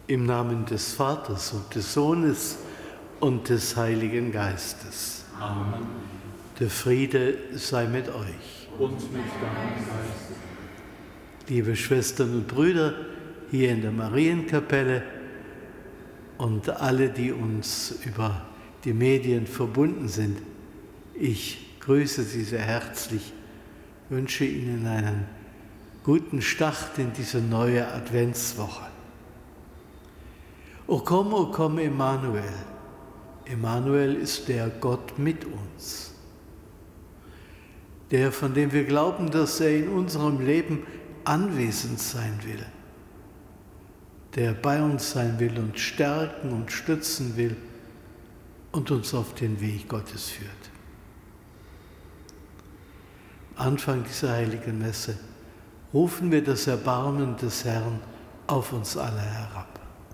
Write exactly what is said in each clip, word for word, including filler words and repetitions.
Im Namen des Vaters und des Sohnes und des Heiligen Geistes. Amen. Der Friede sei mit euch. Und mit deinem Geist. Liebe Schwestern und Brüder hier in der Marienkapelle und alle, die uns über die Medien verbunden sind, ich grüße Sie sehr herzlich, wünsche Ihnen einen guten Start in diese neue Adventswoche. O komm, o komm, Emmanuel. Emmanuel ist der Gott mit uns. Der, von dem wir glauben, dass er in unserem Leben anwesend sein will. Der bei uns sein will und stärken und stützen will und uns auf den Weg Gottes führt. Am Anfang dieser heiligen Messe rufen wir das Erbarmen des Herrn auf uns alle herab.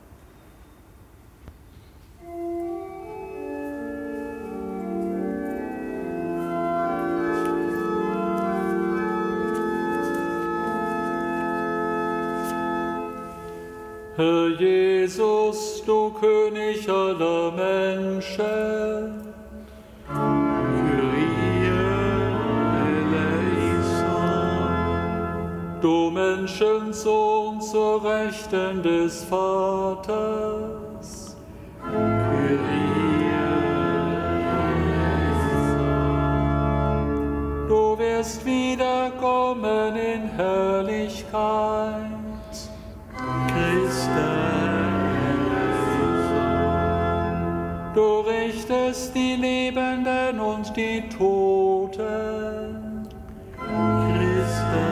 Herr Jesus, du König aller Menschen, Kyrie eleison. du Menschensohn zur Rechten des Vaters, Kyrie eleison. du wirst wiederkommen in Herrlichkeit. Du richtest die Lebenden und die Toten. Christe.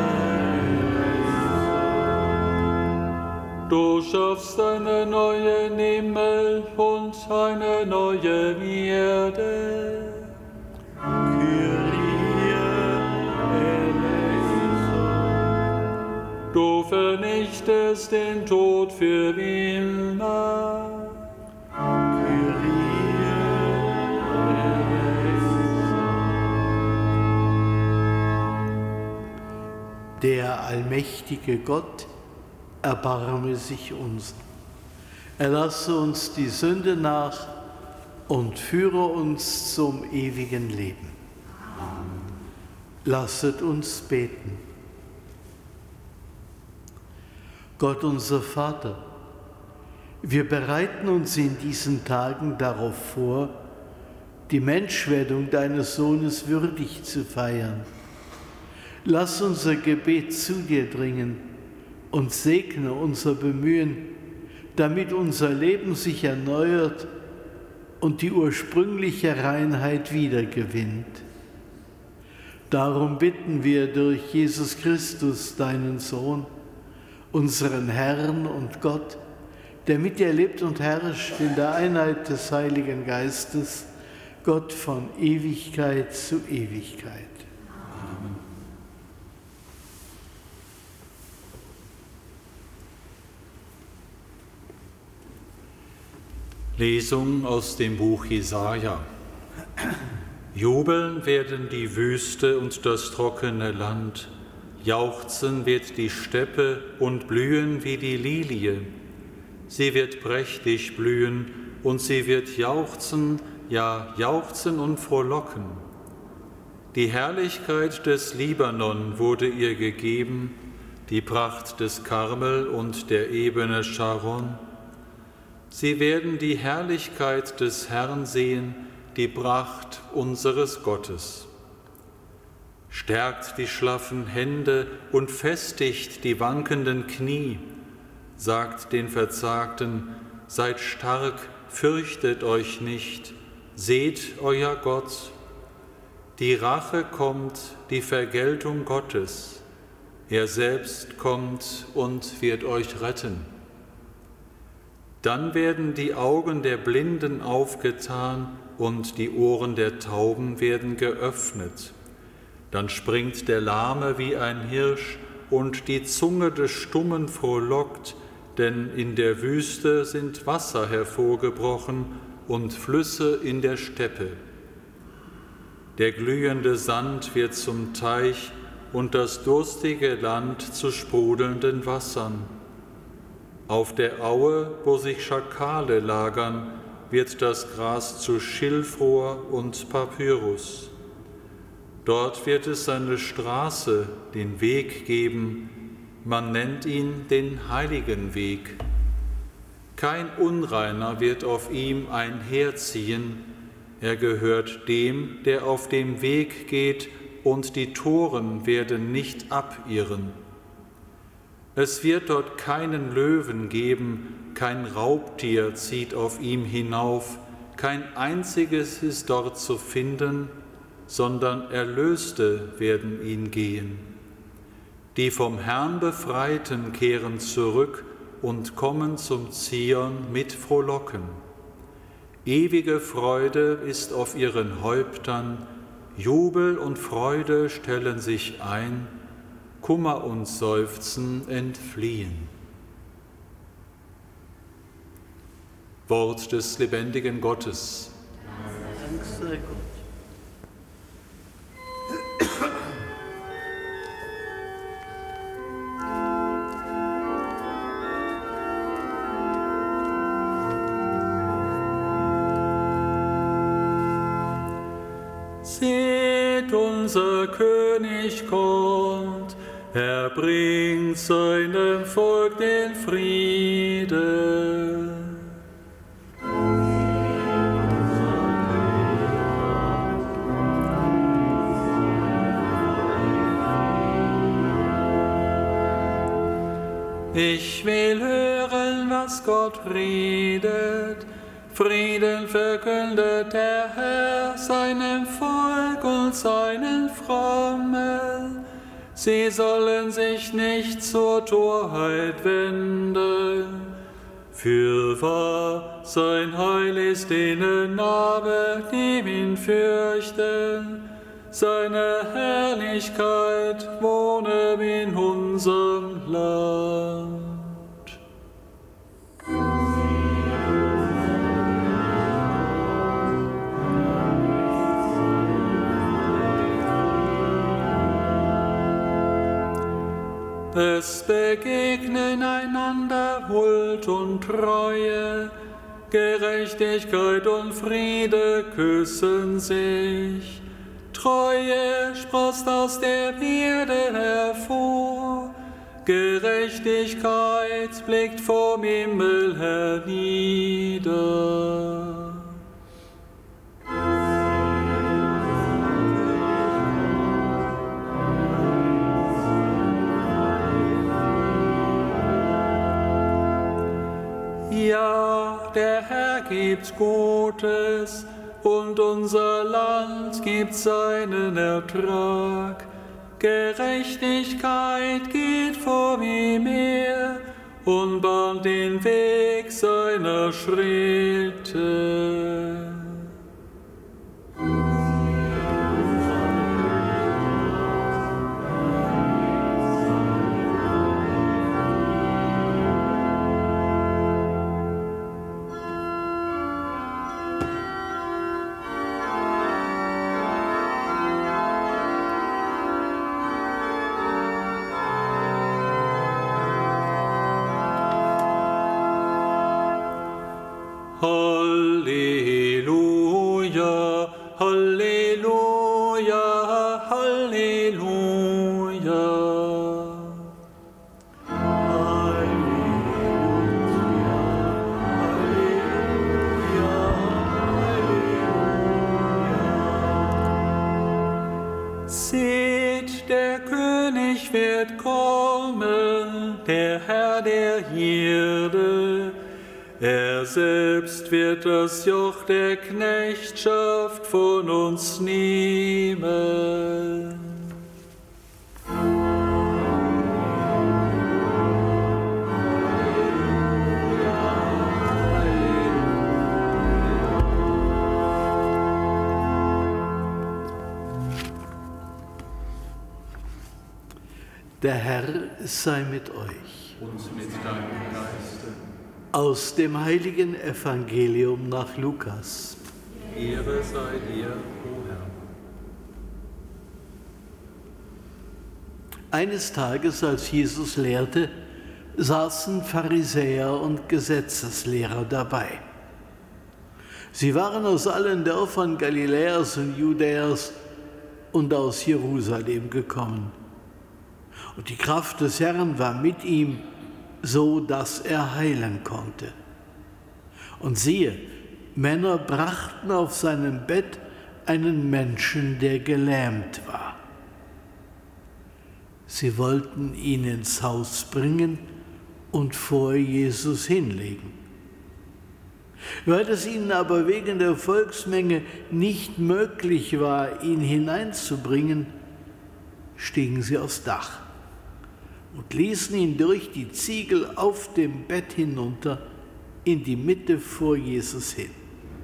Du schaffst einen neuen Himmel und eine neue Erde. Kyrie eleison. Du vernichtest den Tod für immer. Der allmächtige Gott erbarme sich uns. Erlasse uns die Sünde nach und führe uns zum ewigen Leben. Lasset uns beten. Gott unser Vater, wir bereiten uns in diesen Tagen darauf vor, die Menschwerdung deines Sohnes würdig zu feiern. Lass unser Gebet zu dir dringen und segne unser Bemühen, damit unser Leben sich erneuert und die ursprüngliche Reinheit wiedergewinnt. Darum bitten wir durch Jesus Christus, deinen Sohn, unseren Herrn und Gott, der mit dir lebt und herrscht in der Einheit des Heiligen Geistes, Gott von Ewigkeit zu Ewigkeit. Lesung aus dem Buch Jesaja. Jubeln werden die Wüste und das trockene Land, jauchzen wird die Steppe und blühen wie die Lilie. Sie wird prächtig blühen und sie wird jauchzen, ja jauchzen und frohlocken. Die Herrlichkeit des Libanon wurde ihr gegeben, die Pracht des Karmel und der Ebene Scharon. Sie werden die Herrlichkeit des Herrn sehen, die Pracht unseres Gottes. Stärkt die schlaffen Hände und festigt die wankenden Knie, sagt den Verzagten, seid stark, fürchtet euch nicht, seht euer Gott. Die Rache kommt, die Vergeltung Gottes. Er selbst kommt und wird euch retten. Dann werden die Augen der Blinden aufgetan und die Ohren der Tauben werden geöffnet. Dann springt der Lahme wie ein Hirsch und die Zunge des Stummen frohlockt, denn in der Wüste sind Wasser hervorgebrochen und Flüsse in der Steppe. Der glühende Sand wird zum Teich und das durstige Land zu sprudelnden Wassern. Auf der Aue, wo sich Schakale lagern, wird das Gras zu Schilfrohr und Papyrus. Dort wird es eine Straße, den Weg geben, man nennt ihn den heiligen Weg. Kein Unreiner wird auf ihm einherziehen, er gehört dem, der auf dem Weg geht, und die Toren werden nicht abirren. Es wird dort keinen Löwen geben, kein Raubtier zieht auf ihm hinauf, kein einziges ist dort zu finden, sondern Erlöste werden ihn gehen. Die vom Herrn Befreiten kehren zurück und kommen zum Zion mit Frohlocken. Ewige Freude ist auf ihren Häuptern, Jubel und Freude stellen sich ein, Kummer und Seufzen entfliehen. Wort des lebendigen Gottes. Dank sei Gott. Seht, unser König kommt, er bringt seinem Volk den Frieden. Ich will hören, was Gott redet. Frieden verkündet der Herr seinem Volk und seinen Frommen. Sie sollen sich nicht zur Torheit wenden. Fürwahr, sein Heil ist denen nahe, die ihn fürchten. Seine Herrlichkeit wohne in unserem Land. Es begegnen einander Huld und Treue, Gerechtigkeit und Friede küssen sich. Treue sproßt aus der Erde hervor, Gerechtigkeit blickt vom Himmel hernieder. Ja, der Herr gibt Gutes, und unser Land gibt seinen Ertrag. Gerechtigkeit geht vor ihm her und bahnt den Weg seiner Schritte. Halleluja, Halleluja, Halleluja. Seht, der König wird kommen, der Herr der Hirde. Er selbst wird das Joch der Knechtschaft von uns nehmen. Der Herr sei mit euch. Und mit deinem Geiste. Aus dem heiligen Evangelium nach Lukas. Ehre sei dir, o Herr. Eines Tages, als Jesus lehrte, saßen Pharisäer und Gesetzeslehrer dabei. Sie waren aus allen Dörfern Galiläas und Judäas und aus Jerusalem gekommen. Und die Kraft des Herrn war mit ihm, so dass er heilen konnte. Und siehe, Männer brachten auf seinem Bett einen Menschen, der gelähmt war. Sie wollten ihn ins Haus bringen und vor Jesus hinlegen. Weil es ihnen aber wegen der Volksmenge nicht möglich war, ihn hineinzubringen, stiegen sie aufs Dach und ließen ihn durch die Ziegel auf dem Bett hinunter in die Mitte vor Jesus hin.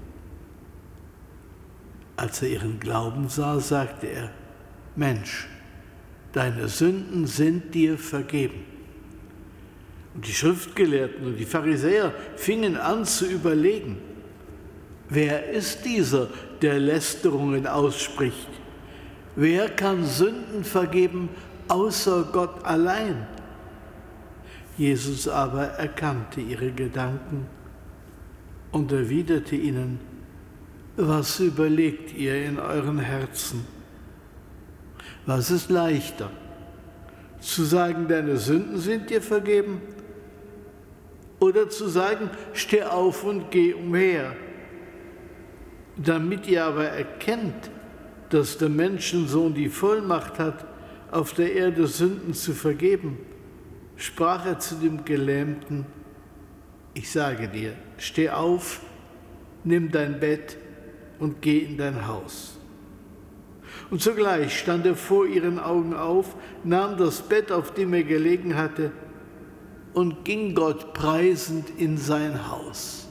Als er ihren Glauben sah, sagte er: Mensch, deine Sünden sind dir vergeben. Und die Schriftgelehrten und die Pharisäer fingen an zu überlegen: Wer ist dieser, der Lästerungen ausspricht? Wer kann Sünden vergeben, außer Gott allein? Jesus aber erkannte ihre Gedanken und erwiderte ihnen: Was überlegt ihr in euren Herzen? Was ist leichter, zu sagen, deine Sünden sind dir vergeben, oder zu sagen, steh auf und geh umher? Damit ihr aber erkennt, dass der Menschensohn die Vollmacht hat, auf der Erde Sünden zu vergeben, sprach er zu dem Gelähmten: Ich sage dir, steh auf, nimm dein Bett und geh in dein Haus. Und sogleich stand er vor ihren Augen auf, nahm das Bett, auf dem er gelegen hatte, und ging Gott preisend in sein Haus.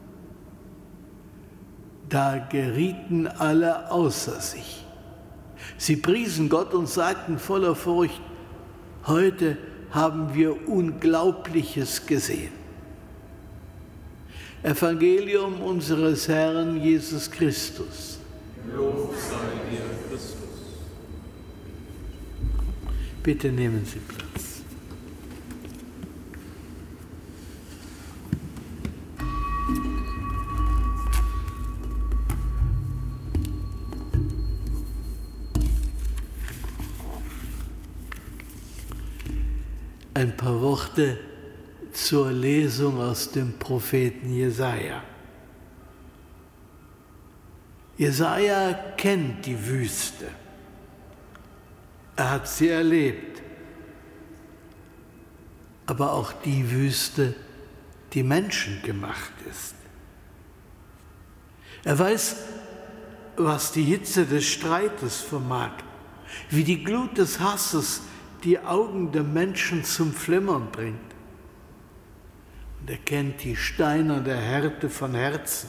Da gerieten alle außer sich. Sie priesen Gott und sagten voller Furcht: Heute haben wir Unglaubliches gesehen. Evangelium unseres Herrn Jesus Christus. Lob sei dir, Christus. Bitte nehmen Sie Platz. Ein paar Worte zur Lesung aus dem Propheten Jesaja. Jesaja kennt die Wüste. Er hat sie erlebt. Aber auch die Wüste, die menschengemacht ist. Er weiß, was die Hitze des Streites vermag, wie die Glut des Hasses die Augen der Menschen zum Flimmern bringt. Und er kennt die steinerne Härte von Herzen.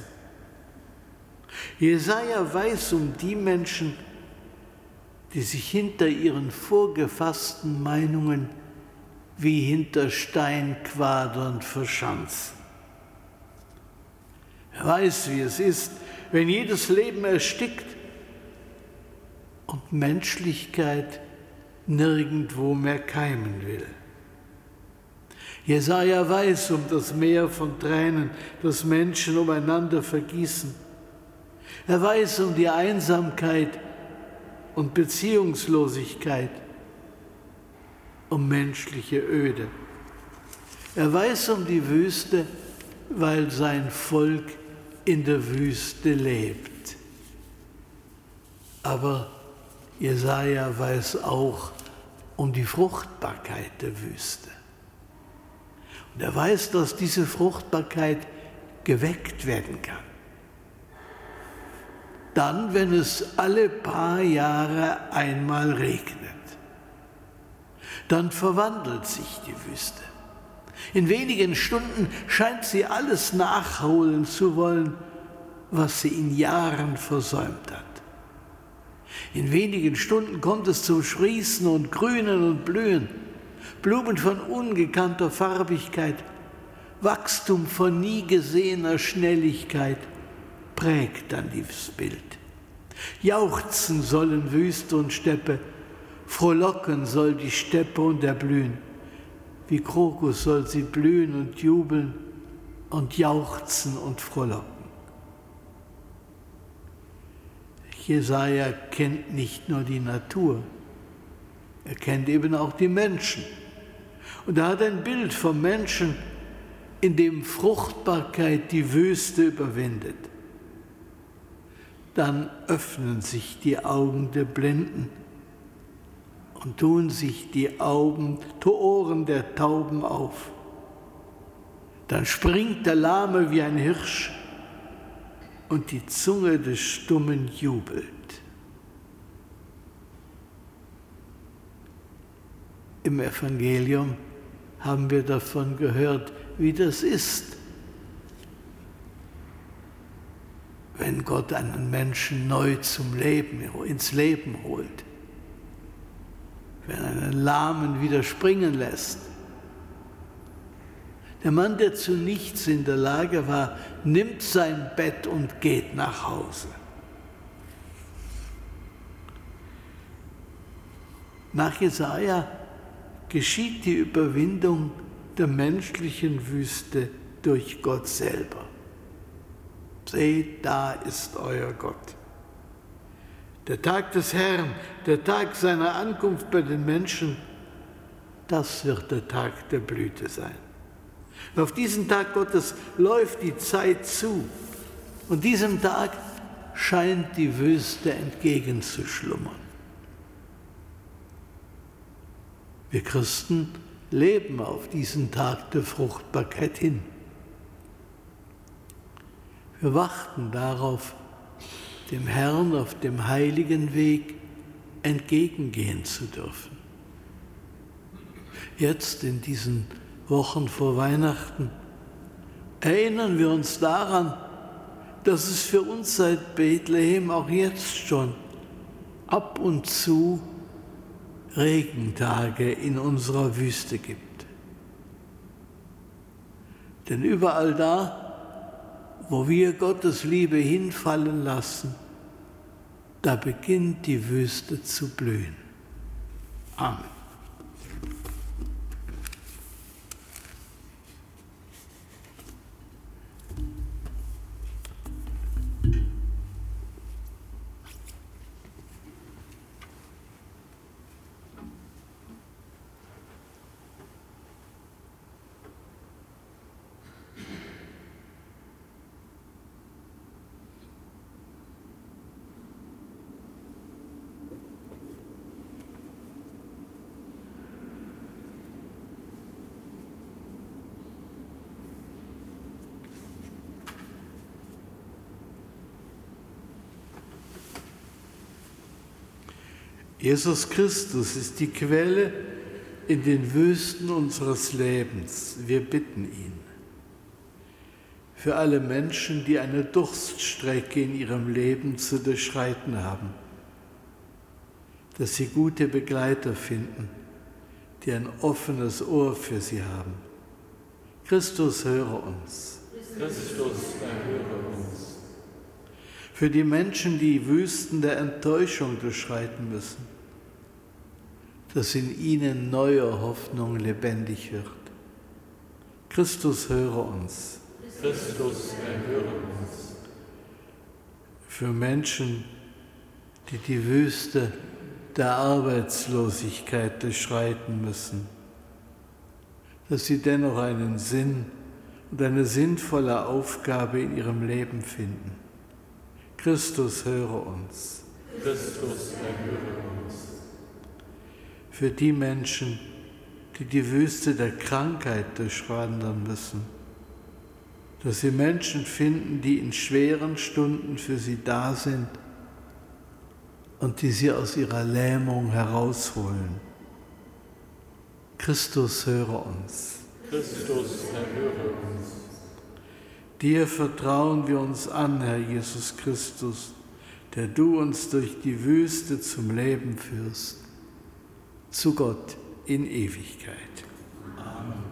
Jesaja weiß um die Menschen, die sich hinter ihren vorgefassten Meinungen wie hinter Steinquadern verschanzen. Er weiß, wie es ist, wenn jedes Leben erstickt und Menschlichkeit nirgendwo mehr keimen will. Jesaja weiß um das Meer von Tränen, das Menschen umeinander vergießen. Er weiß um die Einsamkeit und Beziehungslosigkeit, um menschliche Öde. Er weiß um die Wüste, weil sein Volk in der Wüste lebt. Aber Jesaja weiß auch um die Fruchtbarkeit der Wüste. Und er weiß, dass diese Fruchtbarkeit geweckt werden kann. Dann, wenn es alle paar Jahre einmal regnet, dann verwandelt sich die Wüste. In wenigen Stunden scheint sie alles nachholen zu wollen, was sie in Jahren versäumt hat. In wenigen Stunden kommt es zum Sprießen und Grünen und Blühen, Blumen von ungekannter Farbigkeit, Wachstum von nie gesehener Schnelligkeit prägt dann dieses Bild. Jauchzen sollen Wüste und Steppe, frohlocken soll die Steppe und erblühen. wie Krokus soll sie blühen und jubeln und jauchzen und frohlocken. Jesaja kennt nicht nur die Natur, er kennt eben auch die Menschen. Und er hat ein Bild vom Menschen, in dem Fruchtbarkeit die Wüste überwindet. Dann öffnen sich die Augen der Blinden und tun sich die Augen, die Ohren der Tauben auf. Dann springt der Lahme wie ein Hirsch und die Zunge des Stummen jubelt. Im Evangelium haben wir davon gehört, wie das ist, wenn Gott einen Menschen neu zum Leben, ins Leben holt, wenn er einen Lahmen wieder springen lässt. Der Mann, der zu nichts in der Lage war, nimmt sein Bett und geht nach Hause. Nach Jesaja geschieht die Überwindung der menschlichen Wüste durch Gott selber. Seht, da ist euer Gott. Der Tag des Herrn, der Tag seiner Ankunft bei den Menschen, das wird der Tag der Blüte sein. Und auf diesen Tag Gottes läuft die Zeit zu. Und diesem Tag scheint die Wüste entgegenzuschlummern. Wir Christen leben auf diesen Tag der Fruchtbarkeit hin. Wir warten darauf, dem Herrn auf dem heiligen Weg entgegengehen zu dürfen. Jetzt in diesen Wochen vor Weihnachten erinnern wir uns daran, dass es für uns seit Bethlehem auch jetzt schon ab und zu Regentage in unserer Wüste gibt. Denn überall da, wo wir Gottes Liebe hinfallen lassen, da beginnt die Wüste zu blühen. Amen. Jesus Christus ist die Quelle in den Wüsten unseres Lebens. Wir bitten ihn. Für alle Menschen, die eine Durststrecke in ihrem Leben zu durchschreiten haben, dass sie gute Begleiter finden, die ein offenes Ohr für sie haben. Christus, höre uns. Christus, erhöre uns. Für die Menschen, die Wüsten der Enttäuschung durchschreiten müssen, dass in ihnen neue Hoffnung lebendig wird. Christus, höre uns. Christus, erhöre uns. Für Menschen, die die Wüste der Arbeitslosigkeit durchschreiten müssen, dass sie dennoch einen Sinn und eine sinnvolle Aufgabe in ihrem Leben finden. Christus, höre uns. Christus, erhöre uns. Für die Menschen, die die Wüste der Krankheit durchwandern müssen, dass sie Menschen finden, die in schweren Stunden für sie da sind und die sie aus ihrer Lähmung herausholen. Christus, höre uns. Christus, erhöre uns. Dir vertrauen wir uns an, Herr Jesus Christus, der du uns durch die Wüste zum Leben führst, zu Gott in Ewigkeit. Amen.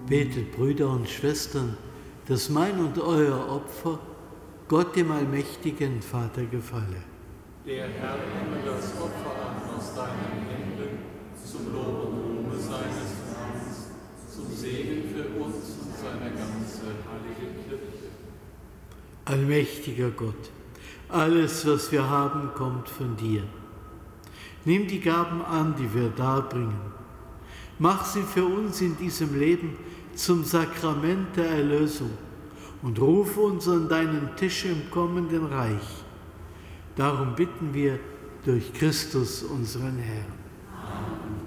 Betet, Brüder und Schwestern, dass mein und euer Opfer Gott dem allmächtigen Vater gefalle. Der Herr nehme das Opfer an aus deinen Händen, zum Lob und Ruhme seines Namens, zum Segen für uns und seine ganze heilige Kirche. Allmächtiger Gott, alles, was wir haben, kommt von dir. Nimm die Gaben an, die wir darbringen. Mach sie für uns in diesem Leben zum Sakrament der Erlösung und ruf uns an deinen Tisch im kommenden Reich. Darum bitten wir durch Christus, unseren Herrn. Amen.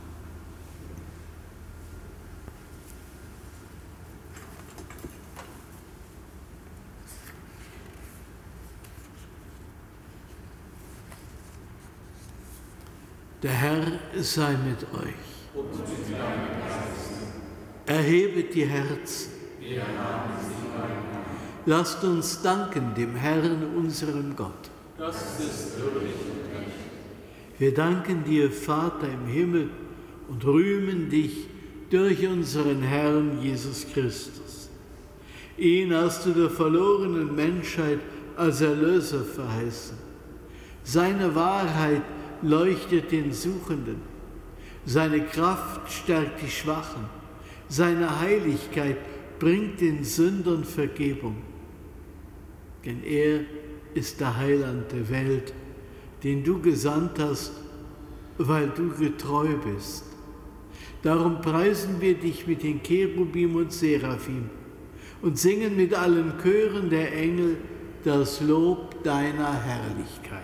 Der Herr sei mit euch. Und mit deinem Geist. Erhebet die Herzen. Wir haben sie bei dir. Lasst uns danken dem Herrn, unserem Gott. Das ist würdig und recht. Wir danken dir, Vater im Himmel, und rühmen dich durch unseren Herrn Jesus Christus. Ihn hast du der verlorenen Menschheit als Erlöser verheißen. Seine Wahrheit leuchtet den Suchenden. Seine Kraft stärkt die Schwachen. Seine Heiligkeit bringt den Sündern Vergebung. Denn er ist der Heiland der Welt, den du gesandt hast, weil du getreu bist. Darum preisen wir dich mit den Cherubim und Seraphim und singen mit allen Chören der Engel das Lob deiner Herrlichkeit.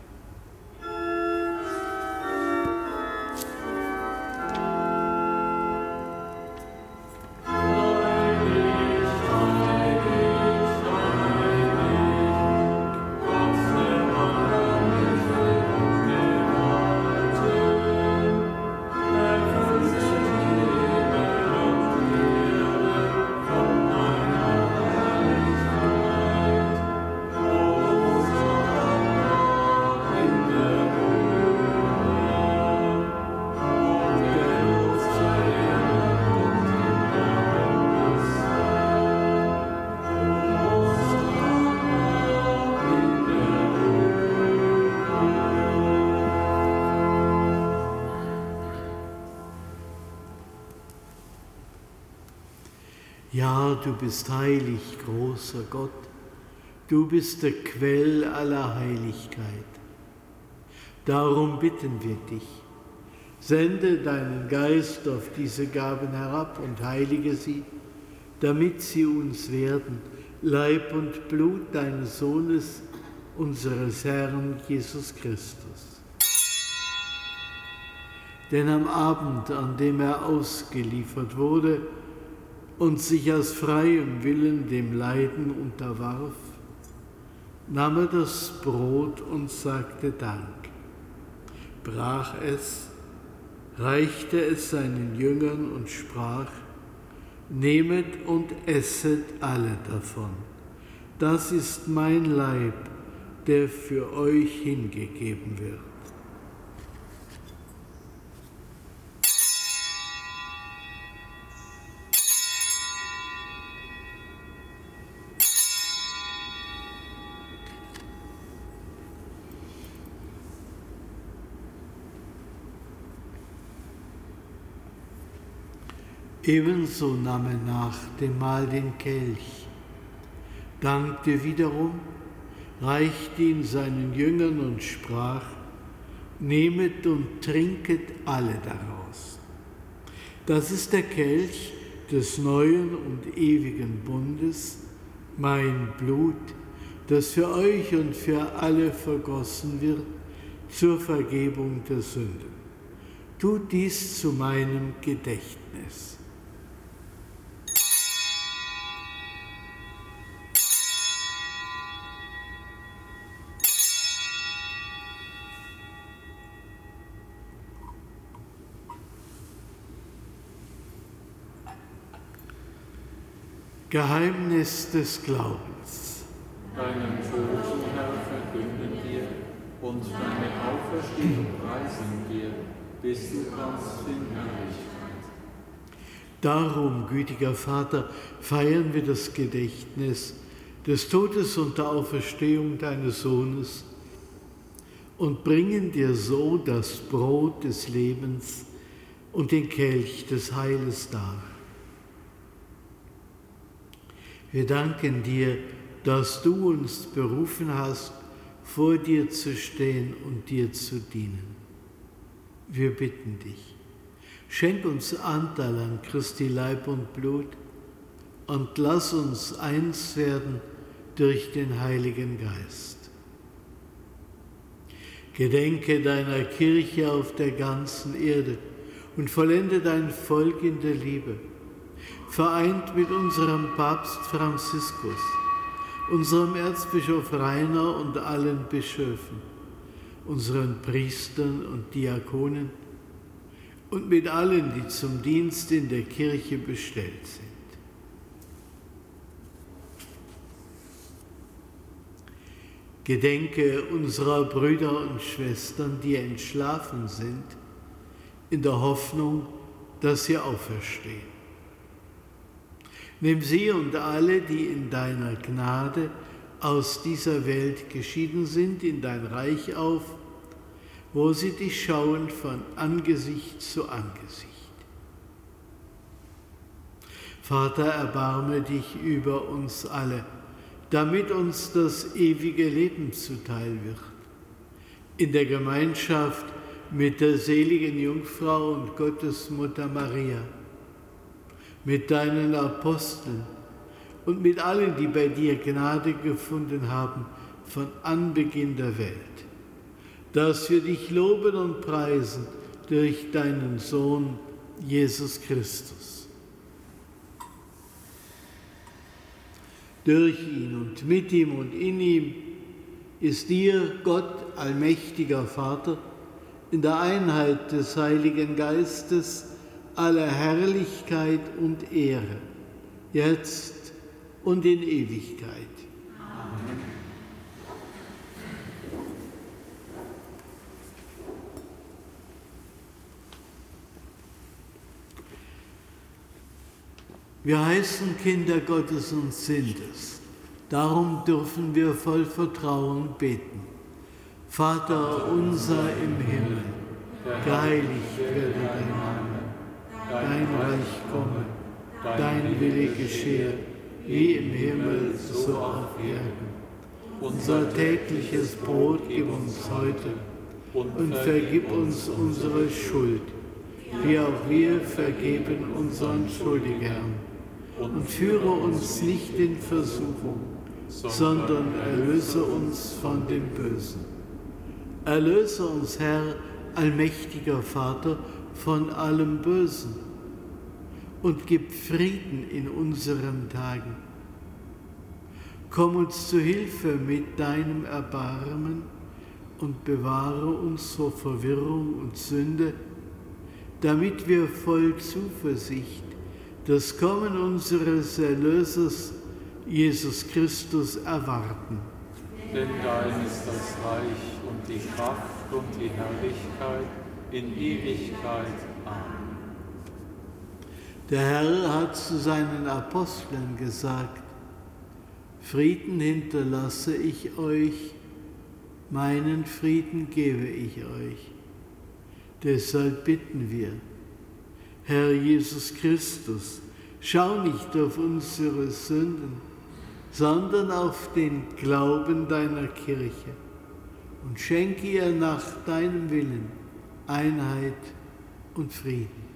Ja, du bist heilig, großer Gott, du bist der Quell aller Heiligkeit. Darum bitten wir dich, sende deinen Geist auf diese Gaben herab und heilige sie, damit sie uns werden, Leib und Blut deines Sohnes, unseres Herrn Jesus Christus. Denn am Abend, an dem er ausgeliefert wurde und sich aus freiem Willen dem Leiden unterwarf, nahm er das Brot und sagte Dank, brach es, reichte es seinen Jüngern und sprach, nehmet und esset alle davon. Das ist mein Leib, der für euch hingegeben wird. Ebenso nahm er nach dem Mahl den Kelch, dankte wiederum, reichte ihn seinen Jüngern und sprach, nehmet und trinket alle daraus. Das ist der Kelch des neuen und ewigen Bundes, mein Blut, das für euch und für alle vergossen wird zur Vergebung der Sünden. Tut dies zu meinem Gedächtnis. Geheimnis des Glaubens. Deinen Tod, Herr, verkünden wir und deine Auferstehung preisen wir, bis du kommst in Herrlichkeit. Darum, gütiger Vater, feiern wir das Gedächtnis des Todes und der Auferstehung deines Sohnes und bringen dir so das Brot des Lebens und den Kelch des Heiles dar. Wir danken dir, dass du uns berufen hast, vor dir zu stehen und dir zu dienen. Wir bitten dich, schenk uns Anteil an Christi Leib und Blut und lass uns eins werden durch den Heiligen Geist. Gedenke deiner Kirche auf der ganzen Erde und vollende dein Volk in der Liebe, vereint mit unserem Papst Franziskus, unserem Erzbischof Rainer und allen Bischöfen, unseren Priestern und Diakonen und mit allen, die zum Dienst in der Kirche bestellt sind. Gedenke unserer Brüder und Schwestern, die entschlafen sind, in der Hoffnung, dass sie auferstehen. Nimm sie und alle, die in deiner Gnade aus dieser Welt geschieden sind, in dein Reich auf, wo sie dich schauen von Angesicht zu Angesicht. Vater, erbarme dich über uns alle, damit uns das ewige Leben zuteil wird. In der Gemeinschaft mit der seligen Jungfrau und Gottesmutter Maria, mit deinen Aposteln und mit allen, die bei dir Gnade gefunden haben von Anbeginn der Welt, dass wir dich loben und preisen durch deinen Sohn Jesus Christus. Durch ihn und mit ihm und in ihm ist dir, Gott, allmächtiger Vater, in der Einheit des Heiligen Geistes alle Herrlichkeit und Ehre, jetzt und in Ewigkeit. Amen. Wir heißen Kinder Gottes und sind es. Darum dürfen wir voll Vertrauen beten. Vater unser im Himmel, geheiligt werde dein Name, dein Reich komme, dein Wille geschehe, wie im Himmel, so auf Erden. Unser tägliches Brot gib uns heute und vergib uns unsere Schuld, wie auch wir vergeben unseren Schuldigern. Und führe uns nicht in Versuchung, sondern erlöse uns von dem Bösen. Erlöse uns, Herr, allmächtiger Vater, von allem Bösen und gib Frieden in unseren Tagen. Komm uns zu Hilfe mit deinem Erbarmen und bewahre uns vor Verwirrung und Sünde, damit wir voll Zuversicht das Kommen unseres Erlösers, Jesus Christus, erwarten. Denn dein ist das Reich und die Kraft und die Herrlichkeit in Ewigkeit. Amen. Der Herr hat zu seinen Aposteln gesagt: Frieden hinterlasse ich euch, meinen Frieden gebe ich euch. Deshalb bitten wir, Herr Jesus Christus, schau nicht auf unsere Sünden, sondern auf den Glauben deiner Kirche und schenke ihr nach deinem Willen Einheit und Frieden.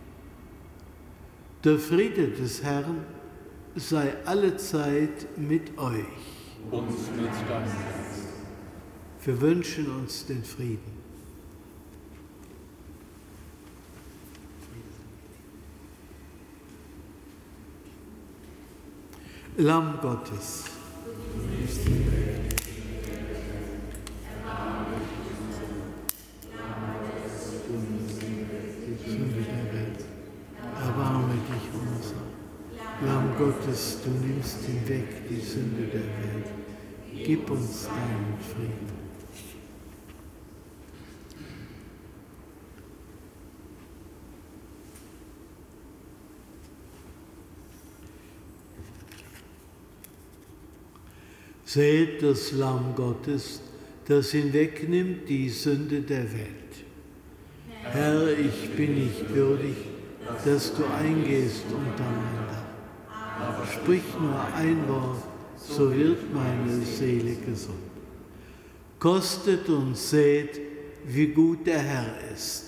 Der Friede des Herrn sei allezeit mit euch. Und mit deinem Geist. Wir wünschen uns den Frieden. Lamm Gottes. Sünde der Welt, erbarme dich unser. Lamm Gottes, du nimmst hinweg die Sünde der Welt. Gib uns deinen Frieden. Seht das Lamm Gottes, das hinwegnimmt die Sünde der Welt. Herr, ich bin nicht würdig, dass du eingehst unter mein Dach. Sprich nur ein Wort, so wird meine Seele gesund. Kostet und seht, wie gut der Herr ist.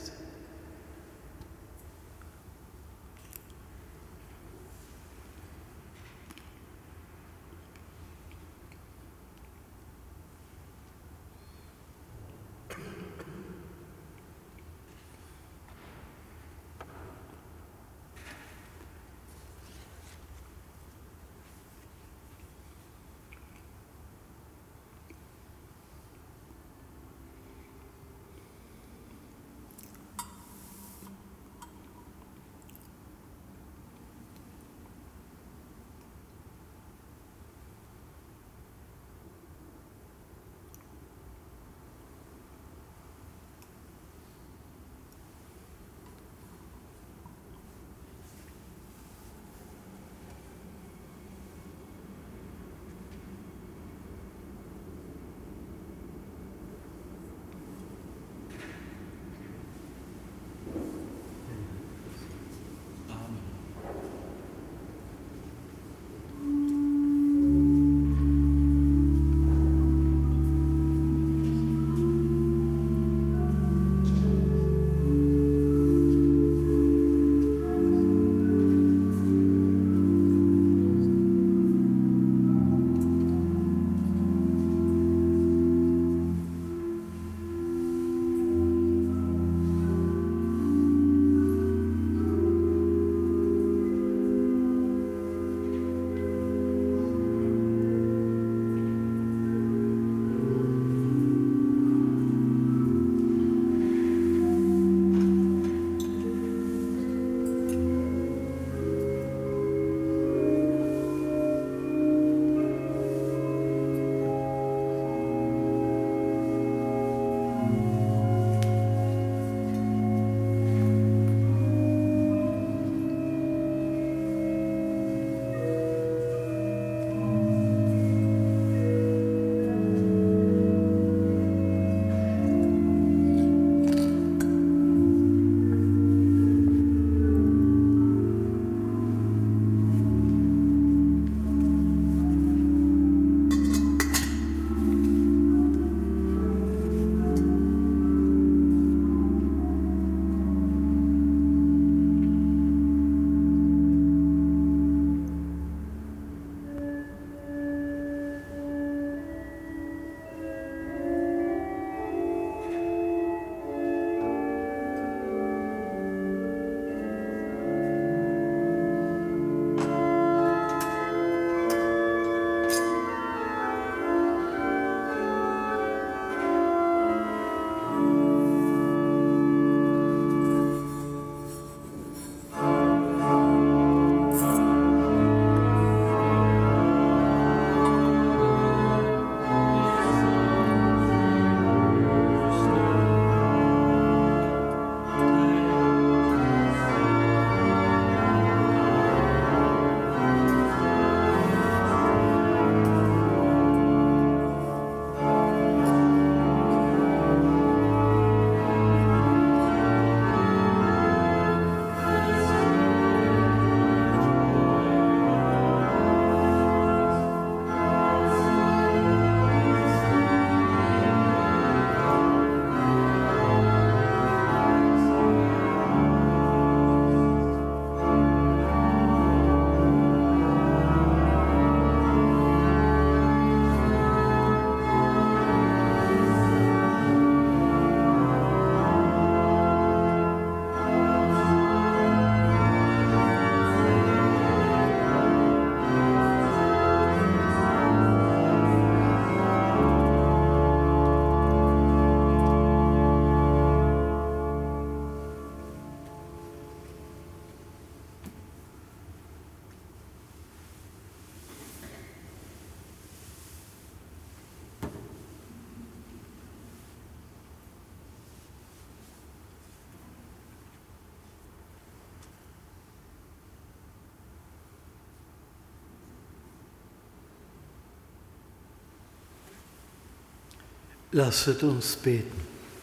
Lasset uns beten.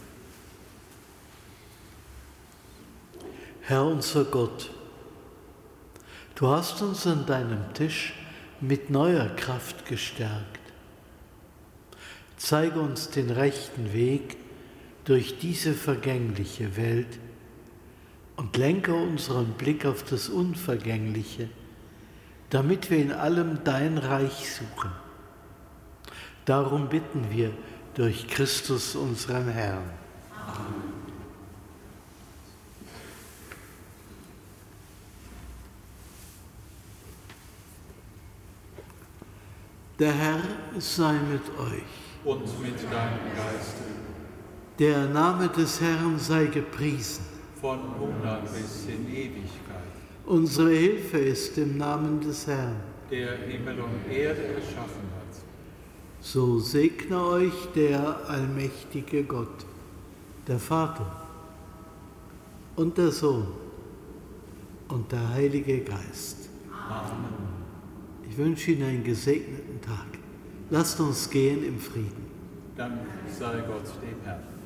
Herr unser Gott, du hast uns an deinem Tisch mit neuer Kraft gestärkt. Zeige uns den rechten Weg durch diese vergängliche Welt und lenke unseren Blick auf das Unvergängliche, damit wir in allem dein Reich suchen. Darum bitten wir durch Christus, unseren Herrn. Amen. Der Herr sei mit euch. Und mit deinem Geiste. Der Name des Herrn sei gepriesen. Von nun an bis in Ewigkeit. Unsere Hilfe ist im Namen des Herrn, der Himmel und Erde geschaffen hat. So segne euch der allmächtige Gott, der Vater und der Sohn und der Heilige Geist. Amen. Ich wünsche Ihnen einen gesegneten Tag. Lasst uns gehen im Frieden. Dank sei Gott dem Herrn.